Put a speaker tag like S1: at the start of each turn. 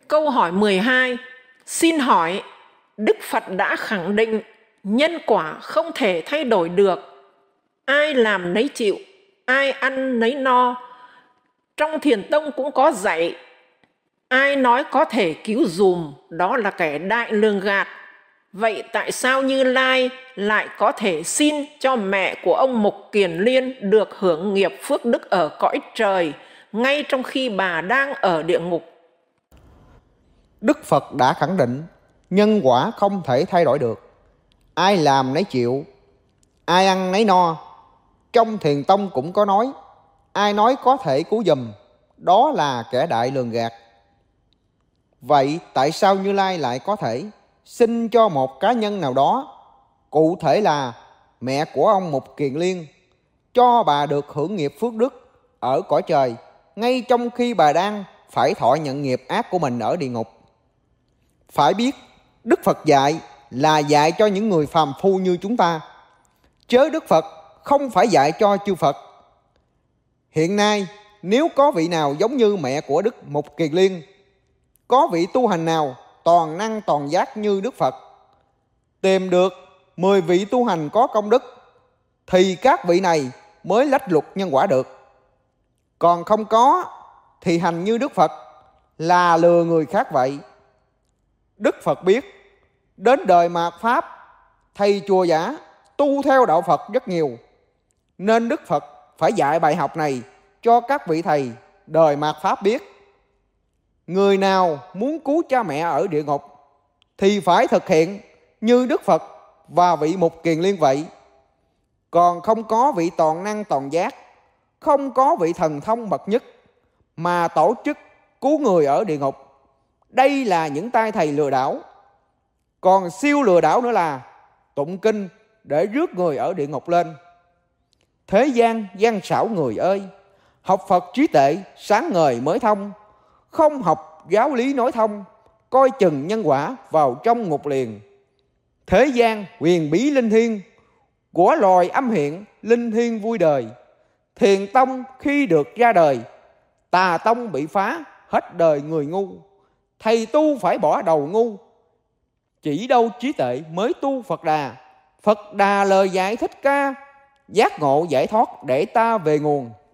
S1: Câu hỏi 12. Xin hỏi, Đức Phật đã khẳng định nhân quả không thể thay đổi được. Ai làm nấy chịu, ai ăn nấy no. Trong Thiền Tông cũng có dạy, ai nói có thể cứu giùm, đó là kẻ đại lường gạt. Vậy tại sao Như Lai lại có thể xin cho mẹ của ông Mục Kiền Liên được hưởng nghiệp phước đức ở cõi trời, ngay trong khi bà đang ở địa ngục?
S2: Đức Phật đã khẳng định nhân quả không thể thay đổi được. Ai làm nấy chịu, ai ăn nấy no. Trong Thiền Tông cũng có nói, ai nói có thể cứu giùm, đó là kẻ đại lường gạt. Vậy tại sao Như Lai lại có thể xin cho một cá nhân nào đó, cụ thể là mẹ của ông Mục Kiền Liên, cho bà được hưởng nghiệp phước đức ở cõi trời, ngay trong khi bà đang phải thọ nhận nghiệp ác của mình ở địa ngục? Phải biết, Đức Phật dạy là dạy cho những người phàm phu như chúng ta, chớ Đức Phật không phải dạy cho chư Phật. Hiện nay, nếu có vị nào giống như mẹ của Đức Mục Kiền Liên, có vị tu hành nào toàn năng toàn giác như Đức Phật, tìm được 10 vị tu hành có công đức, thì các vị này mới lách luật nhân quả được. Còn không có thì hành như Đức Phật là lừa người khác vậy. Đức Phật biết, đến đời mạt Pháp, thầy chùa giả tu theo đạo Phật rất nhiều, nên Đức Phật phải dạy bài học này cho các vị thầy đời mạt Pháp biết. Người nào muốn cứu cha mẹ ở địa ngục thì phải thực hiện như Đức Phật và vị Mục Kiền Liên vậy. Còn không có vị toàn năng toàn giác, không có vị thần thông bậc nhất mà tổ chức cứu người ở địa ngục, đây là những tay thầy lừa đảo. Còn siêu lừa đảo nữa là tụng kinh để rước người ở địa ngục lên. Thế gian gian xảo người ơi, học Phật trí tuệ sáng ngời mới thông, không học giáo lý nói thông, coi chừng nhân quả vào trong ngục liền. Thế gian huyền bí linh thiêng, của loài âm hiện linh thiêng vui đời. Thiền tông khi được ra đời, tà tông bị phá, hết đời người ngu. Thầy tu phải bỏ đầu ngu, chỉ đâu trí tuệ mới tu Phật Đà. Phật Đà lời dạy Thích Ca, giác ngộ giải thoát để ta về nguồn.